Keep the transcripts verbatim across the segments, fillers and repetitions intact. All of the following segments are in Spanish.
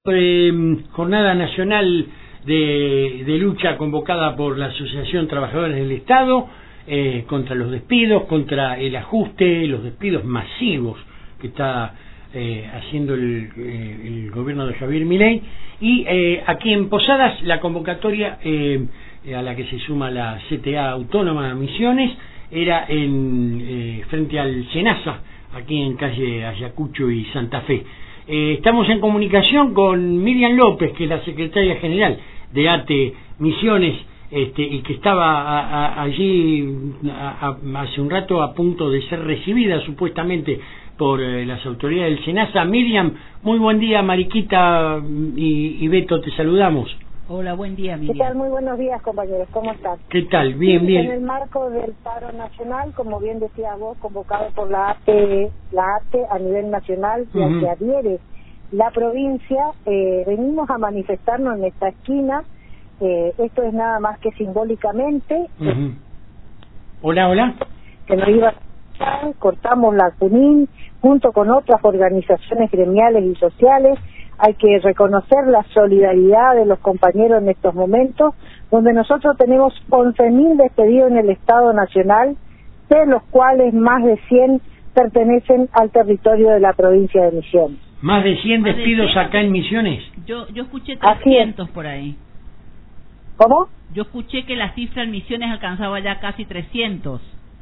Eh, jornada nacional de, de lucha convocada por la Asociación Trabajadores del Estado eh, contra los despidos, contra el ajuste, los despidos masivos que está eh, haciendo el, eh, el gobierno de Javier Milei. Y eh, aquí en Posadas la convocatoria eh, a la que se suma la C T A Autónoma Misiones era en eh, frente al Senasa, aquí en calle Ayacucho y Santa Fe. Eh, estamos en comunicación con Miriam López, que es la secretaria general de A T E Misiones, este, y que estaba a, a, allí a, a, hace un rato a punto de ser recibida supuestamente por eh, las autoridades del Senasa. Miriam, muy buen día. Mariquita y, y Beto, te saludamos. Hola, buen día, Miriam. ¿Qué tal? Muy buenos días, compañeros. ¿Cómo estás? ¿Qué tal? Bien, sí, bien. En el marco del paro nacional, como bien decía vos, convocado por la A T E, la A T E a nivel nacional, y uh-huh. al que adhiere la provincia, eh, venimos a manifestarnos en esta esquina. Eh, esto es nada más que simbólicamente. Uh-huh. eh, hola, hola. Que nos iba a cortamos la Junín junto con otras organizaciones gremiales y sociales. Hay que reconocer la solidaridad de los compañeros en estos momentos, donde nosotros tenemos once mil despedidos en el Estado Nacional, de los cuales más de cien pertenecen al territorio de la provincia de Misiones. ¿Más de cien despidos acá en Misiones? Yo yo escuché trescientos por ahí. ¿Cómo? Yo escuché que la cifra en Misiones alcanzaba ya casi trescientos.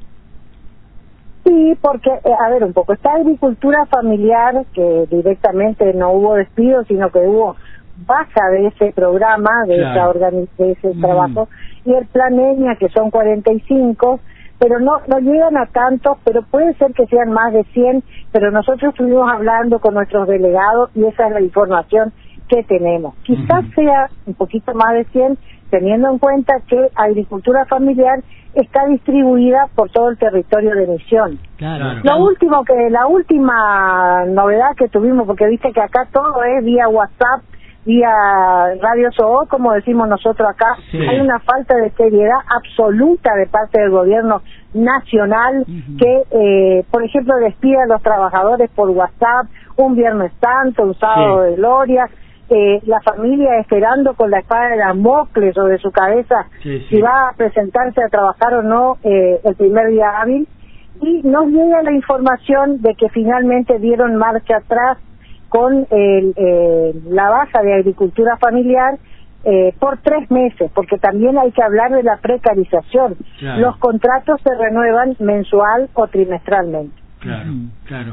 Sí, porque, eh, a ver, un poco, está agricultura familiar, que directamente no hubo despido, sino que hubo baja de ese programa, de, claro. esa organi de ese mm. trabajo, y el plan Eña, que son cuarenta y cinco, pero no no llegan a tantos, pero puede ser que sean más de cien, pero nosotros estuvimos hablando con nuestros delegados y esa es la información que tenemos. Quizás mm. sea un poquito más de cien, teniendo en cuenta que agricultura familiar está distribuida por todo el territorio de Misiones. Claro. Lo último que, la última novedad que tuvimos, porque viste que acá todo es vía WhatsApp, vía Radio Soho, como decimos nosotros acá, sí. Hay una falta de seriedad absoluta de parte del gobierno nacional, uh-huh. que, eh, por ejemplo, despide a los trabajadores por WhatsApp, un Viernes Santo, un sábado sí. de gloria, Eh, la familia esperando con la espada de Damocles sobre su cabeza sí, sí. si va a presentarse a trabajar o no eh, el primer día hábil, y nos llega la información de que finalmente dieron marcha atrás con el, eh, la baja de agricultura familiar eh, por tres meses, porque también hay que hablar de la precarización. Claro. Los contratos se renuevan mensual o trimestralmente. Claro, claro.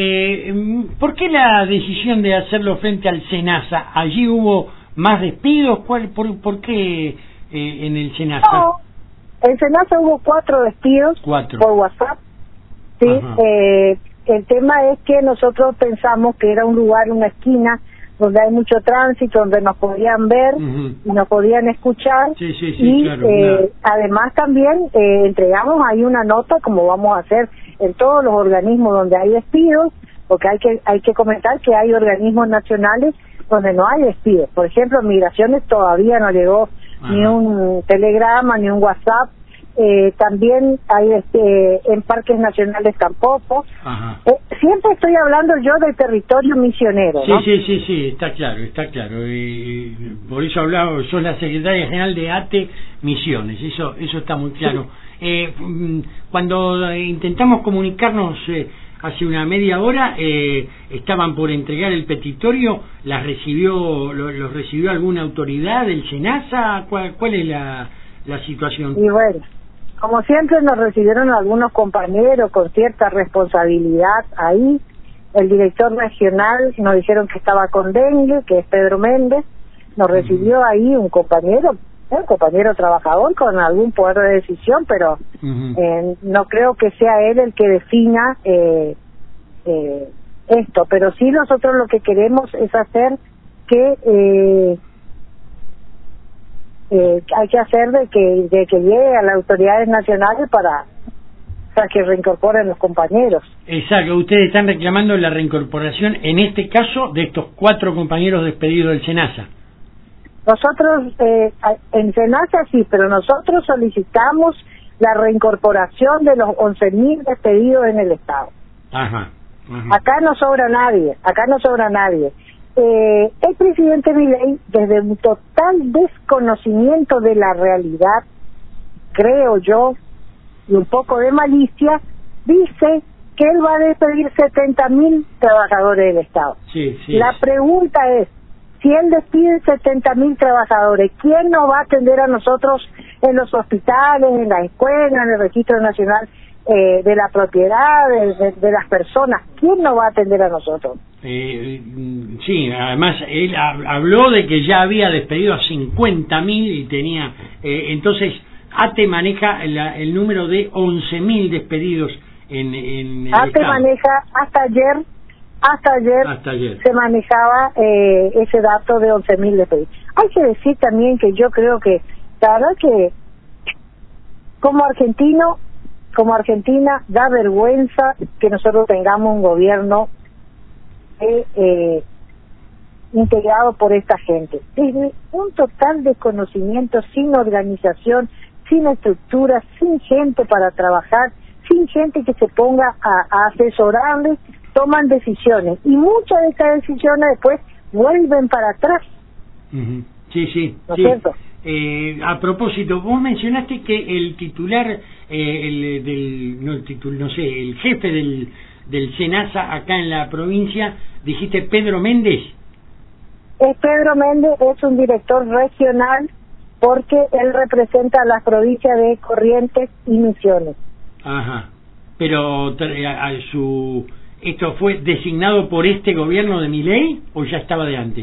Eh, ¿Por qué la decisión de hacerlo frente al Senasa? ¿Allí hubo más despidos? ¿Cuál, por, ¿Por qué eh, en el Senasa? No, en Senasa hubo cuatro despidos cuatro. por WhatsApp. Sí, eh, el tema es que nosotros pensamos que era un lugar, una esquina, donde hay mucho tránsito, donde nos podían ver uh-huh. y nos podían escuchar. Sí, sí, sí, y claro, eh, claro. además también eh, entregamos ahí una nota, como vamos a hacer en todos los organismos donde hay despidos, porque hay que hay que comentar que hay organismos nacionales donde no hay despidos. Por ejemplo, Migraciones todavía no llegó uh-huh. ni un telegrama, ni un WhatsApp. Eh, también hay este, en parques nacionales tampoco. Eh, siempre estoy hablando yo del territorio misionero, sí, ¿no? Sí, sí, sí, está claro, está claro. Y por eso hablaba, sos la secretaria general de A T E Misiones, eso eso está muy claro. Sí. Eh, cuando intentamos comunicarnos eh, hace una media hora, eh, estaban por entregar el petitorio, ¿las recibió, lo, los recibió alguna autoridad del Senasa? ¿Cuál, cuál es la, la situación? Y bueno, como siempre nos recibieron algunos compañeros con cierta responsabilidad ahí. El director regional nos dijeron que estaba con dengue, que es Pedro Méndez. Nos uh-huh. recibió ahí un compañero, un compañero trabajador con algún poder de decisión, pero uh-huh. eh, no creo que sea él el que defina eh, eh, esto. Pero sí nosotros lo que queremos es hacer que... Eh, Eh, hay que hacer de que de que llegue a las autoridades nacionales para, para que reincorporen los compañeros. Exacto, ustedes están reclamando la reincorporación, en este caso, de estos cuatro compañeros despedidos del Senasa. Nosotros, eh, en Senasa sí, pero nosotros solicitamos la reincorporación de los once mil despedidos en el Estado. Ajá, ajá. Acá no sobra nadie, acá no sobra nadie. eh, el presidente Milei, desde un total desconocimiento de la realidad, creo yo, y un poco de malicia, dice que él va a despedir setenta mil trabajadores del Estado. Sí, sí. La pregunta es, si él despide setenta mil trabajadores, ¿quién nos va a atender a nosotros en los hospitales, en las escuelas, en el Registro Nacional eh, de la Propiedad, de, de, de las personas? ¿Quién nos va a atender a nosotros? Eh, sí, además él habló de que ya había despedido a cincuenta mil y tenía... Eh, entonces, ATE maneja la, el número de once mil despedidos en, en el ATE Estado. maneja hasta ayer... Hasta ayer, Hasta ayer se manejaba eh, ese dato de once mil despedidos. Hay que decir también que yo creo que, la verdad que como argentino, como Argentina, da vergüenza que nosotros tengamos un gobierno eh, eh, integrado por esta gente. Desde un total desconocimiento, sin organización, sin estructura, sin gente para trabajar, sin gente que se ponga a, a asesorarles, toman decisiones y muchas de estas decisiones después vuelven para atrás. Uh-huh. Sí, sí, ¿No sí. es cierto? Eh, a propósito, vos mencionaste que el titular, eh, el del, no, el titul, no sé, el jefe del, del SENASA acá en la provincia, dijiste Pedro Méndez. Es Pedro Méndez, es un director regional porque él representa a las provincias de Corrientes y Misiones. Ajá. Pero a, a su... ¿Esto fue designado por este gobierno de Milei o ya estaba de antes?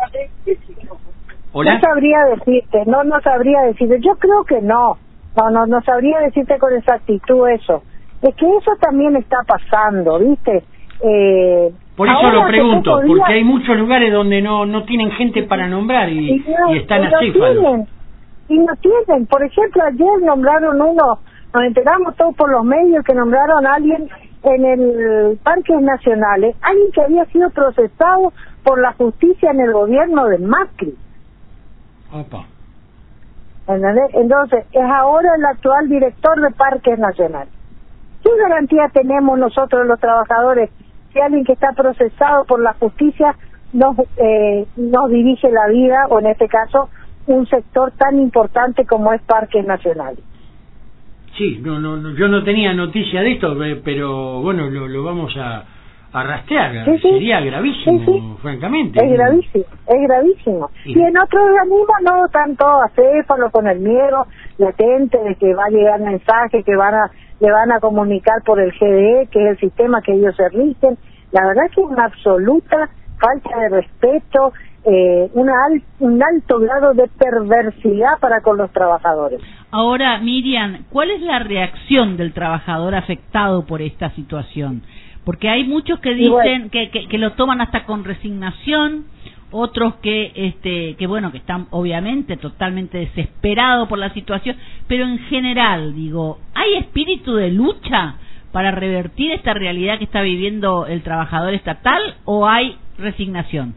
¿Hola? No sabría decirte, no, no sabría decirte. Yo creo que no. No, no, no sabría decirte con exactitud eso. Es que eso también está pasando, ¿viste? Eh, por eso lo pregunto, días, porque hay muchos lugares donde no no tienen gente para nombrar y, y, no, y están y acéfalos. No y no tienen. Por ejemplo, ayer nombraron uno, nos enteramos todos por los medios que nombraron a alguien en el Parques Nacionales, alguien que había sido procesado por la justicia en el gobierno de Macri. Opa. ¿Entendés? Entonces, es ahora el actual director de Parques Nacionales. ¿Qué garantía tenemos nosotros los trabajadores si alguien que está procesado por la justicia nos, eh, nos dirige la vida, o en este caso, un sector tan importante como es Parques Nacionales? Sí, no, no, no, yo no tenía noticia de esto, pero bueno, lo, lo vamos a, a rastrear. Sí, sí. Sería gravísimo, sí, sí. francamente. Es gravísimo, es gravísimo. Sí. Y en otros organismos no, están todos acéfalos con el miedo latente de que va a llegar mensaje, que van a le van a comunicar por el G D E, que es el sistema que ellos se rigen. La verdad que es una absoluta falta de respeto, eh, una al, un alto grado de perversidad para con los trabajadores. Ahora, Miriam, ¿cuál es la reacción del trabajador afectado por esta situación? Porque hay muchos que dicen bueno, que, que, que lo toman hasta con resignación, otros que, este, que bueno, que están obviamente totalmente desesperados por la situación, pero en general, digo, ¿hay espíritu de lucha para revertir esta realidad que está viviendo el trabajador estatal o hay resignación?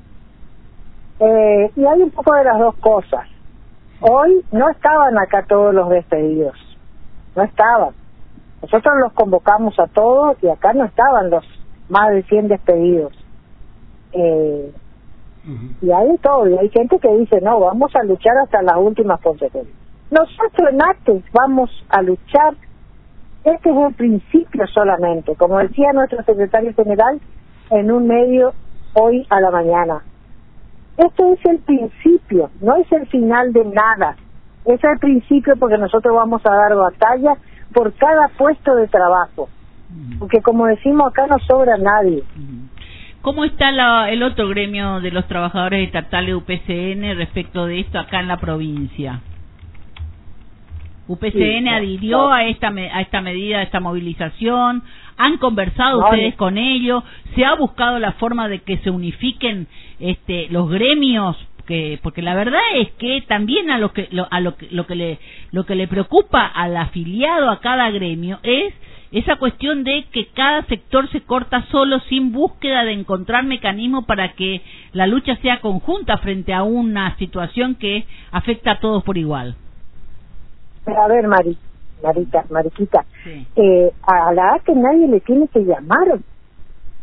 Eh, y hay un poco de las dos cosas. Hoy no estaban acá todos los despedidos, no estaban. Nosotros los convocamos a todos y acá no estaban los más de cien despedidos. Eh, uh-huh. Y hay de todo, y hay gente que dice, no, vamos a luchar hasta las últimas consecuencias. Nosotros en ATE vamos a luchar, este es un principio solamente, como decía nuestro secretario general en un medio hoy a la mañana. Esto es el principio, no es el final de nada. Es el principio porque nosotros vamos a dar batalla por cada puesto de trabajo. Porque como decimos acá no sobra nadie. ¿Cómo está la, el otro gremio de los trabajadores estatales U P C N respecto de esto acá en la provincia? U P C N sí, adhirió no. a esta a esta medida, a esta movilización. ¿Han conversado no, ustedes no. con ellos? ¿Se ha buscado la forma de que se unifiquen este los gremios? Que, porque la verdad es que también a lo que lo, a lo que lo que le lo que le preocupa al afiliado a cada gremio es esa cuestión de que cada sector se corta solo sin búsqueda de encontrar mecanismos para que la lucha sea conjunta frente a una situación que afecta a todos por igual. A ver, Mari, Marita, Mariquita, sí. eh, a la ATE nadie le tiene que llamar.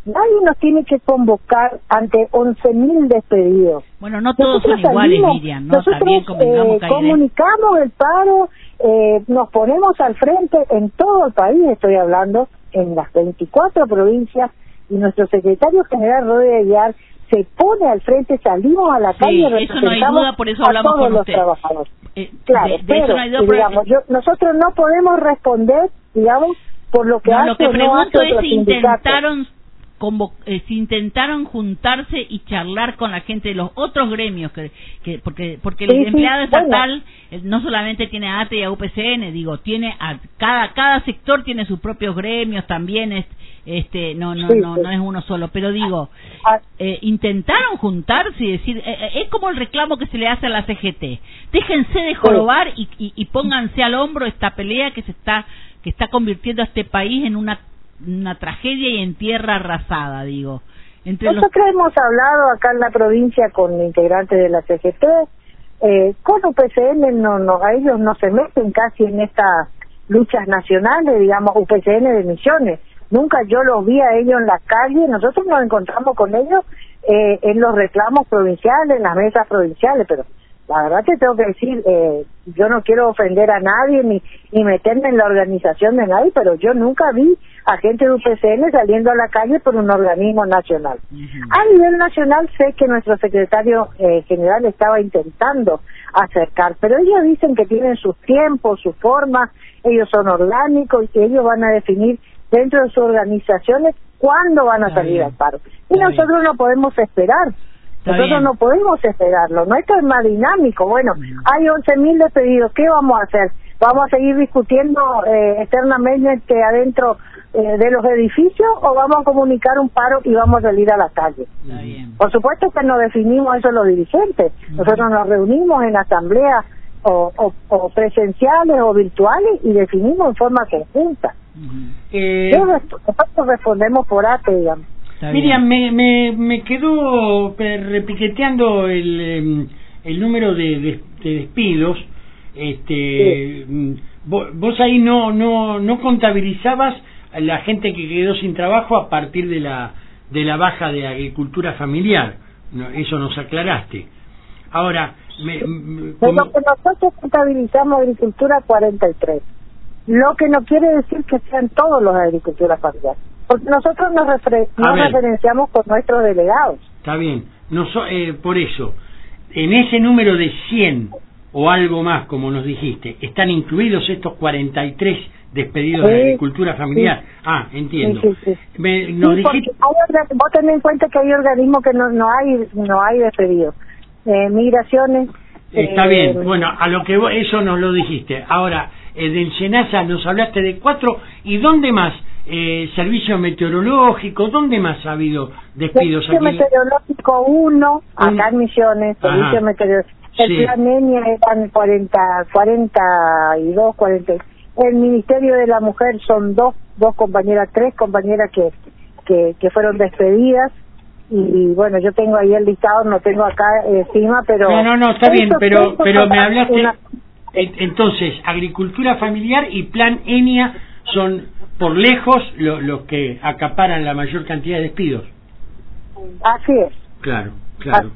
Nadie nos tiene que convocar ante once mil despedidos. Bueno, no todos nosotros son iguales, salimos, Miriam, ¿no? Nosotros También eh, comunicamos el paro, eh, nos ponemos al frente en todo el país, estoy hablando, en las veinticuatro provincias, y nuestro secretario general Rodríguez Aguiar se pone al frente, salimos a la sí, calle y representamos eso no hay duda, por eso hablamos a todos con los usted. trabajadores. Eh, claro, de, de pero, eso no hay duda, digamos, yo, nosotros no podemos responder, digamos, por lo que no, hace lo que o no pregunto hace es otro si sindicato. intentaron Convo eh, si intentaron juntarse y charlar con la gente de los otros gremios, que, que porque porque sí, el empleado sí, estatal bueno. eh, no solamente tiene a A T E y a U P C N, digo, tiene a cada cada sector tiene sus propios gremios también, es, este no no sí, no sí. no es uno solo, pero digo, eh, intentaron juntarse y decir, eh, es como el reclamo que se le hace a la C G T, déjense de jorobar y, y, y pónganse al hombro esta pelea que se está que está convirtiendo a este país en una una tragedia y en tierra arrasada, digo. Entre Nosotros los... hemos hablado acá en la provincia con integrantes de la C G T, eh, con U P C N, no, no, a ellos no se meten casi en estas luchas nacionales, digamos, U P C N de Misiones. Nunca yo los vi a ellos en la calle, nosotros nos encontramos con ellos eh, en los reclamos provinciales, en las mesas provinciales, pero la verdad te tengo que decir, eh, yo no quiero ofender a nadie ni, ni meterme en la organización de nadie, pero yo nunca vi a gente de U P C N saliendo a la calle por un organismo nacional. Uh-huh. A nivel nacional sé que nuestro secretario eh, general estaba intentando acercar, pero ellos dicen que tienen sus tiempos, sus formas, ellos son orgánicos y que ellos van a definir dentro de sus organizaciones cuándo van a Está salir bien. al paro. Y Está nosotros bien. no podemos esperar. Está Nosotros bien. no podemos esperarlo, no esto es más dinámico. Bueno, hay once mil despedidos, ¿qué vamos a hacer? ¿Vamos a seguir discutiendo eh, eternamente adentro eh, de los edificios o vamos a comunicar un paro y vamos a salir a la calle? Está bien. Por supuesto que nos definimos eso los dirigentes, uh-huh. nosotros nos reunimos en asambleas o, o, o presenciales o virtuales y definimos en forma conjunta. Uh-huh. Eh... Nosotros respondemos por A T E, digamos. Miriam, me, me, me quedó repiqueteando el, el número de, de, de despidos. Este, sí. vos, vos ahí no, no, no contabilizabas a la gente que quedó sin trabajo a partir de la, de la baja de agricultura familiar. No, eso nos aclaraste. Ahora, me, me, como... Pero que nosotros contabilizamos agricultura cuarenta y tres. Lo que no quiere decir que sean todos los de agricultura familiar. Porque nosotros nos, refer nos referenciamos con nuestros delegados. Está bien. No so eh, por eso, en ese número de cien o algo más, como nos dijiste, ¿están incluidos estos cuarenta y tres despedidos sí, de agricultura familiar? Sí. Ah, entiendo. Sí, sí, sí. Me, nos sí, dijiste... hay, vos tenés en cuenta que hay organismos que no, no hay no hay despedidos. Eh, migraciones... Está eh, bien. Bueno, a lo que vos, eso nos lo dijiste. Ahora, eh, del SENASA nos hablaste de cuatro. ¿Y dónde más? Eh, servicio meteorológico, ¿dónde más ha habido despidos? Servicio aquí? meteorológico uno, acá en Misiones, servicio Ajá. meteorológico. El sí. plan Enia eran cuarenta, cuarenta y dos, cuarenta. El Ministerio de la Mujer son dos, dos compañeras, tres compañeras que, que, que fueron despedidas. Y bueno, yo tengo ahí el listado, no tengo acá encima, pero... No, no, no, está bien, pero, pero me hablaste... Una... Entonces, agricultura familiar y plan Enia son por lejos los lo que acaparan la mayor cantidad de despidos. Así es. Claro, claro.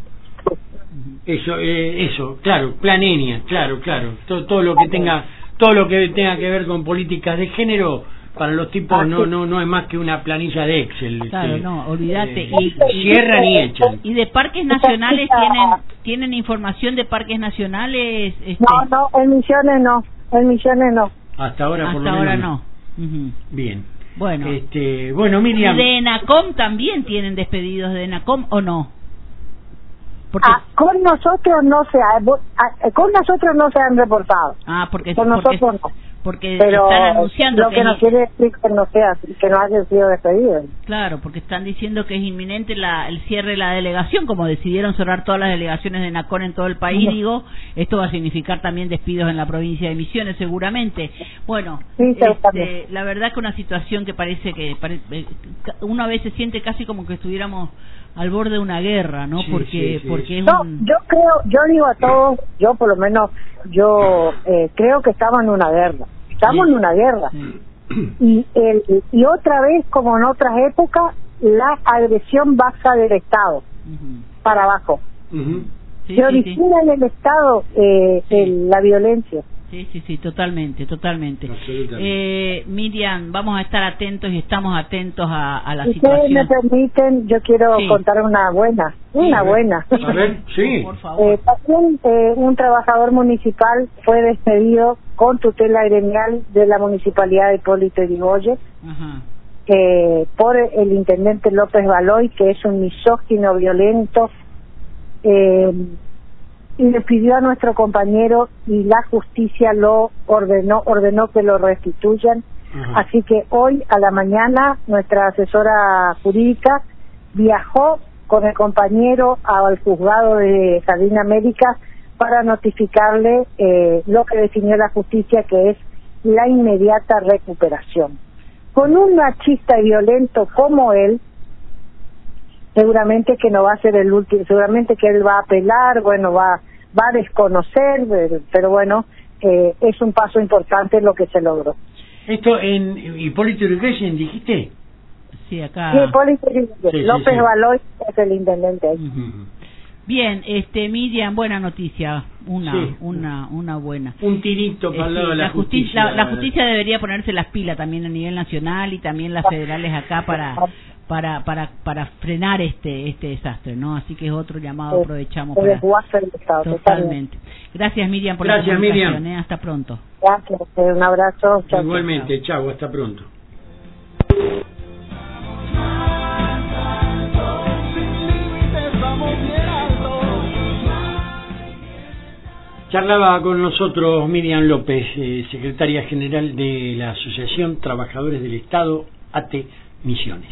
Eso, eh, eso, claro, plan Enia, claro, claro. Todo, todo lo que tenga, todo lo que tenga que ver con políticas de género para los tipos no no no es más que una planilla de Excel. Claro, que, no, olvídate. Eh, y cierran y echan. Y de parques nacionales tienen tienen información de parques nacionales. Este... No, no, en Misiones no, en Misiones no. Hasta ahora Hasta por lo ahora menos no. Uh-huh. Bien. Bueno. Este, bueno, Miriam. ¿De ENACOM también tienen despedidos de ENACOM o no? Porque... Ah, con nosotros no se ha, ah, con nosotros no se han reportado. Ah, porque con porque, nosotros no. Porque Pero están anunciando lo que, que no es... quiere decir que no sea, que no haya sido despedido. Claro, porque están diciendo que es inminente la, el cierre de la delegación, como decidieron cerrar todas las delegaciones de ENACOM en todo el país. Sí. Digo, esto va a significar también despidos en la provincia de Misiones, seguramente. Bueno, sí, este, la verdad que una situación que parece que pare, uno a veces siente casi como que estuviéramos al borde de una guerra, ¿no? Sí, porque sí, sí. porque es no, un... yo creo, yo digo a todos, yo por lo menos, yo eh, creo que estamos en una guerra. Estamos sí. en una guerra. Sí. Y el, y otra vez, como en otras épocas, la agresión baja del Estado, Uh-huh. para abajo. Uh-huh. Sí, Se sí, origina sí. en el Estado eh, Sí. el, la violencia. Sí, sí, sí, totalmente, totalmente. Absolutamente. Eh, Miriam, vamos a estar atentos y estamos atentos a, a la Si ustedes situación. me permiten, yo quiero Sí. contar una buena, una a ver. buena. A ver, sí. Por favor. Eh, también eh, un trabajador municipal fue despedido con tutela gremial de la municipalidad de Hipólito Yrigoyen Ajá. eh, por el intendente López Baloy, que es un misógino violento, eh, y le pidió a nuestro compañero y la justicia lo ordenó, ordenó que lo restituyan. Ajá. Así que hoy a la mañana nuestra asesora jurídica viajó con el compañero al juzgado de Jardín América para notificarle eh, lo que definió la justicia, que es la inmediata recuperación. Con un machista y violento como él, seguramente que no va a ser el último, seguramente que él va a apelar, bueno, va, va a desconocer, pero, pero bueno, eh, es un paso importante lo que se logró. Esto en Hipólito Yrigoyen, ¿dijiste? Sí, acá. Sí, Hipólito Yrigoyen. Sí, sí, López sí. Baloy es el intendente ahí. Ujú. Uh-huh. Bien, este Miriam, buena noticia, una, Sí. una, una buena. Un tirito para Eh, el sí, lado de la, la, justicia, justicia. la, la justicia debería ponerse las pilas también a nivel nacional y también las federales acá para para para para frenar este este desastre, ¿no? Así que es otro llamado, aprovechamos El para desguace del Estado, totalmente. Gracias, Miriam, por Gracias, la comunicación, Miriam. ¿eh? Hasta pronto. Gracias, un abrazo. Chao, Igualmente, chao, hasta pronto. Charlaba con nosotros Miriam López, eh, secretaria general de la Asociación Trabajadores del Estado, A T E Misiones.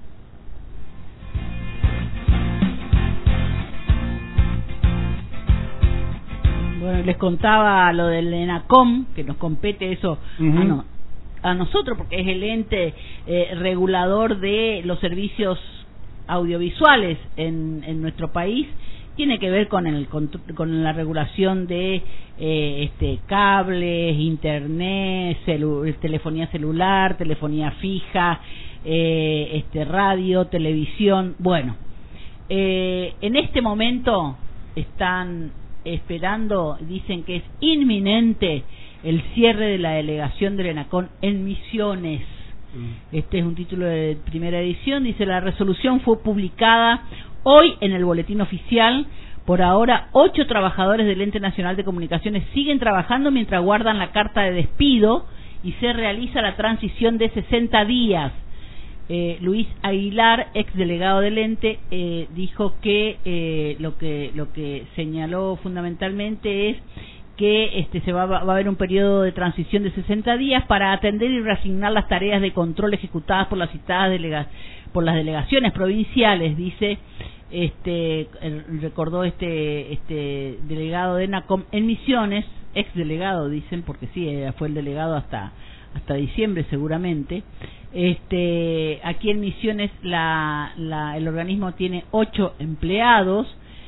Bueno, les contaba lo del ENACOM, que nos compete eso Uh-huh. a, no- a nosotros, porque es el ente eh, regulador de los servicios audiovisuales en, en nuestro país. Tiene que ver con el con, con la regulación de eh, este cables, internet, celu- telefonía celular, telefonía fija, eh, este radio, televisión. Bueno, eh, en este momento están esperando, dicen que es inminente el cierre de la delegación del ENACOM en Misiones. Este es un título de primera edición. Dice: la resolución fue publicada hoy en el boletín oficial. Por ahora, ocho trabajadores del Ente Nacional de Comunicaciones siguen trabajando mientras guardan la carta de despido y se realiza la transición de sesenta días. Eh, Luis Aguilar, ex delegado del ente, eh, dijo que eh, lo que lo que señaló fundamentalmente es que este se va, va a haber un periodo de transición de sesenta días para atender y reasignar las tareas de control ejecutadas por las citadas delega, por las delegaciones provinciales, dice este eh, recordó este este delegado de ENACOM en Misiones, ex delegado dicen, porque sí, eh, fue el delegado hasta hasta diciembre seguramente. Este aquí en Misiones la, la el organismo tiene ocho empleados.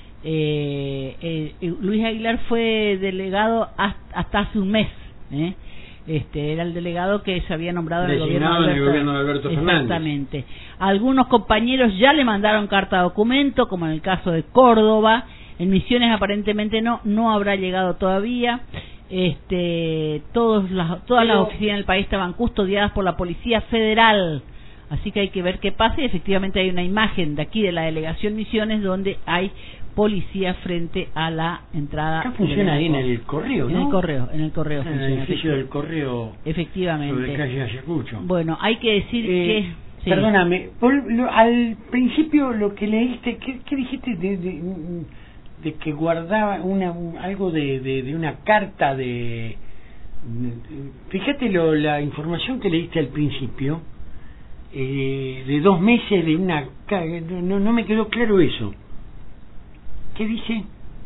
Eh, eh, Luis Aguilar fue delegado hasta, hasta hace un mes, ¿eh? Este era el delegado que se había nombrado en el gobierno de Designado en el Alberto, gobierno de Alberto Fernández. exactamente. Algunos compañeros ya le mandaron carta de documento, como en el caso de Córdoba. En Misiones aparentemente no no habrá llegado todavía. Este todos las, todas las oficinas del país estaban custodiadas por la Policía Federal. Así que hay que ver qué pasa, y efectivamente hay una imagen de aquí de la delegación Misiones donde hay policía frente a la entrada. Acá funciona ahí en el correo, ¿no? En el correo, en el correo En el funciona. edificio del correo Efectivamente. sobre calle Ayacucho. Bueno, hay que decir Eh, que... sí. Perdóname, por lo- al principio lo que leíste, ¿qué, qué dijiste de, de, de que guardaba una un- algo de, de, de una carta de... Fíjate lo, la información que leíste al principio, eh, de dos meses de una... ca- No, no me quedó claro eso. ¿Qué dice?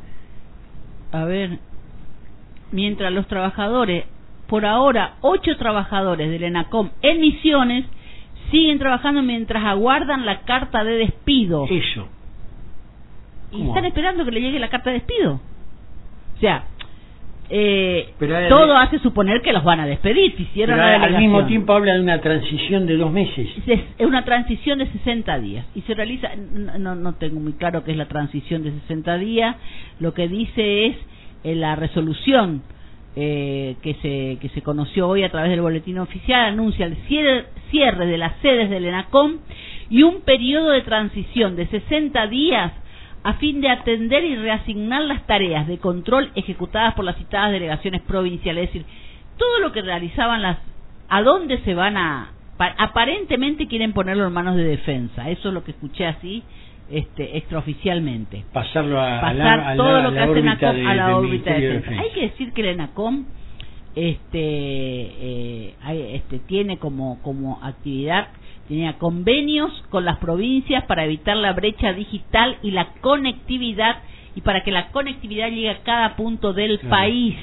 A ver, mientras los trabajadores, por ahora, ocho trabajadores del ENACOM en Misiones siguen trabajando mientras aguardan la carta de despido. Eso. Y ¿Cómo? están esperando que le llegue la carta de despido. O sea, eh, pero, todo eh, hace suponer que los van a despedir. Si hicieron pero la al delegación. mismo tiempo habla de una transición de dos meses. Es es una transición de sesenta días y se realiza, no, no tengo muy claro qué es la transición de sesenta días. Lo que dice es eh, la resolución eh, que se que se conoció hoy a través del boletín oficial, anuncia el cierre, cierre de las sedes del ENACOM y un periodo de transición de sesenta días a fin de atender y reasignar las tareas de control ejecutadas por las citadas delegaciones provinciales. Es decir, todo lo que realizaban las... ¿A dónde se van a...? Aparentemente quieren ponerlo en manos de defensa. Eso es lo que escuché así, este, extraoficialmente. Pasarlo a, Pasar a la, a todo la, lo que a la hace órbita, ENACOM de, a la del órbita de Ministerio de defensa. Defensa. Hay que decir que el ENACOM este, eh, hay, este, tiene como, como actividad... Tenía convenios con las provincias para evitar la brecha digital y la conectividad, y para que la conectividad llegue a cada punto del claro. país.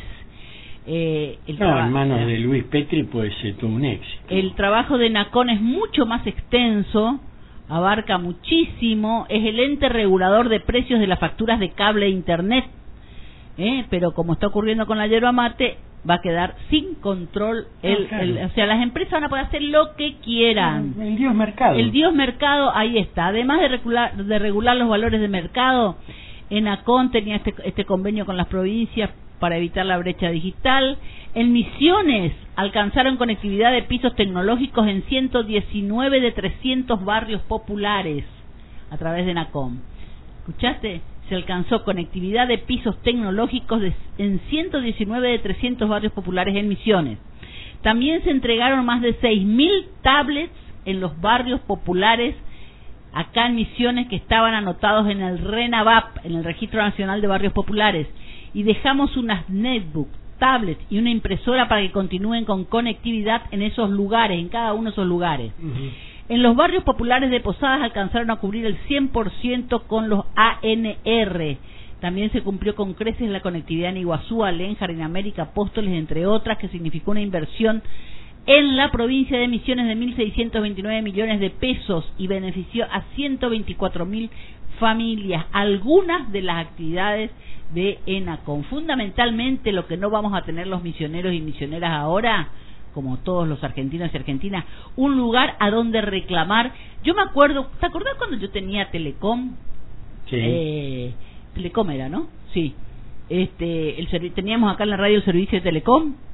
Eh, el no, traba- en manos de Luis Petri puede ser todo un éxito. El trabajo de ENACOM es mucho más extenso, abarca muchísimo, es el ente regulador de precios de las facturas de cable e internet, ¿eh? Pero como está ocurriendo con la yerba mate, va a quedar sin control. El, ah, claro. el, o sea, las empresas van a poder hacer lo que quieran. El, el Dios mercado. El Dios mercado, ahí está. Además de regular, de regular los valores de mercado, ENACOM tenía este, este convenio con las provincias para evitar la brecha digital. En Misiones alcanzaron conectividad de pisos tecnológicos en ciento diecinueve de trescientos barrios populares a través de ENACOM. ¿Escuchaste? Se alcanzó conectividad de pisos tecnológicos de, en ciento diecinueve de trescientos barrios populares en Misiones. También se entregaron más de seis mil tablets en los barrios populares acá en Misiones que estaban anotados en el RENAVAP, en el Registro Nacional de Barrios Populares. Y dejamos unas netbooks, tablets y una impresora para que continúen con conectividad en esos lugares, en cada uno de esos lugares. Uh-huh. En los barrios populares de Posadas alcanzaron a cubrir el cien por ciento con los A N R. También se cumplió con creces la conectividad en Iguazú, Alén, Jardín América, Apóstoles, entre otras, que significó una inversión en la provincia de Misiones de mil seiscientos veintinueve millones de pesos y benefició a ciento veinticuatro mil familias. Algunas de las actividades de ENACOM. Fundamentalmente lo que no vamos a tener los misioneros y misioneras ahora, como todos los argentinos y argentinas, un lugar a donde reclamar. Yo me acuerdo, ¿te acordás cuando yo tenía Telecom? Sí. Eh, Telecom era, ¿no? Sí. Este, el teníamos acá en la radio el servicio de Telecom.